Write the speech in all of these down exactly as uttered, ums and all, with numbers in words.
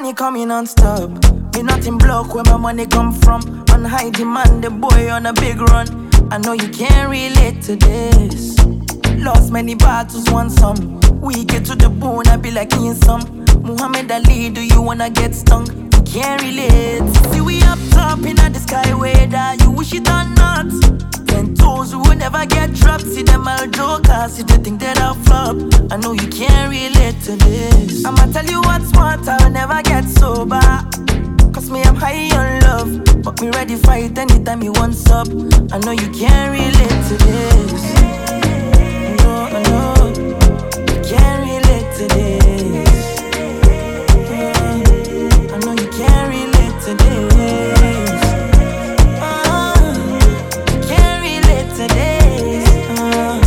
money coming non-stop. Me nothing block where my money come from. On high demand, the boy on a big run. I know you can't relate to this. Lost many battles, won some. We get to the bone, I be like in some. Muhammad Ali, do you wanna get stung? You can't relate. See we up top in the sky, whether you wish it or not. Ten toes who will never get dropped. See them all jokers, see they think that I'll flop. I know you can't relate to this. I'ma tell you what's smart, I'll never get sober. Cause me, I'm high on love. But me ready fight anytime you want sub. I know you can't relate to this. No, no, you can't relate to this. uh, I know you can't relate to this. uh, You can't relate to this. uh,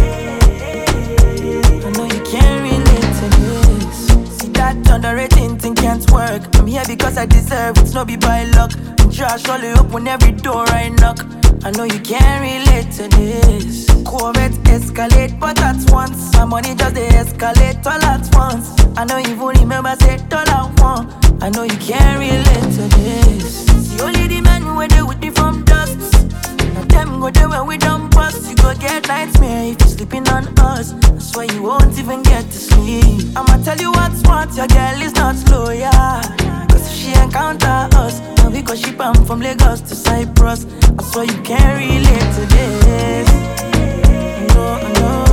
I know you can't relate to this. See that underrating thing can't work. I'm here because I deserve it, no be by luck. Josh only open every door I knock. I know you can't relate to this. Corvette escalate, but at once my money just they escalate all at once. I know you even remember say dollar one. I know you can't relate to this. See only the men who they with me from dust. Now them go there when we done bust. You go get nightmare if you sleeping on us. That's why you won't even get to sleep. I'ma tell you what's smart, your girl is not loyal. Cause if she encounter us, now we go ship am from Lagos to Cyprus. That's why you can't relate to this. No, no.